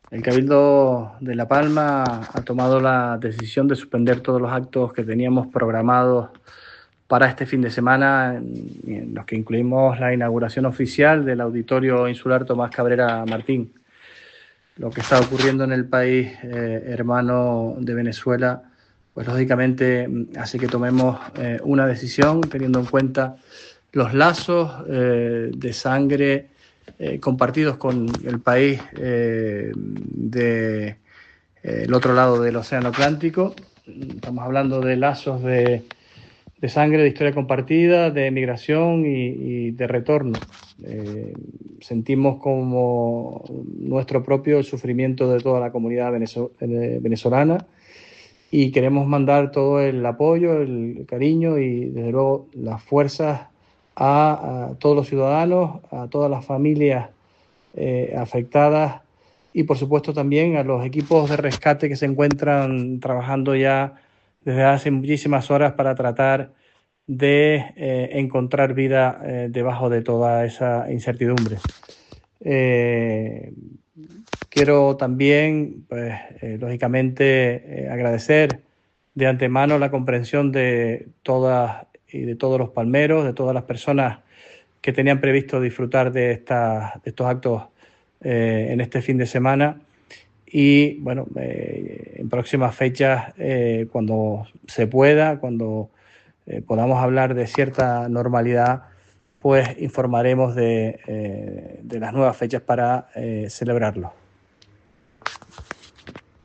El Cabildo de La Palma ha tomado la decisión de suspender todos los actos que teníamos programados para este fin de semana, en los que incluimos la inauguración oficial del Auditorio Insular Tomás Cabrera Martín. Lo que está ocurriendo en el país hermano de Venezuela, pues lógicamente hace que tomemos una decisión teniendo en cuenta los lazos de sangre compartidos con el país del otro lado del Océano Atlántico. Estamos hablando de lazos de sangre, de historia compartida, de migración y de retorno. Sentimos como nuestro propio el sufrimiento de toda la comunidad venezolana y queremos mandar todo el apoyo, el cariño y desde luego las fuerzas a todos los ciudadanos, a todas las familias afectadas y por supuesto también a los equipos de rescate que se encuentran trabajando ya desde hace muchísimas horas para tratar de encontrar vida debajo de toda esa incertidumbre. Quiero también, pues, lógicamente, agradecer de antemano la comprensión de todas y de todos los palmeros, de todas las personas que tenían previsto disfrutar de estos actos en este fin de semana. Y bueno, en próximas fechas, cuando se pueda, cuando podamos hablar de cierta normalidad, pues informaremos de las nuevas fechas para celebrarlo.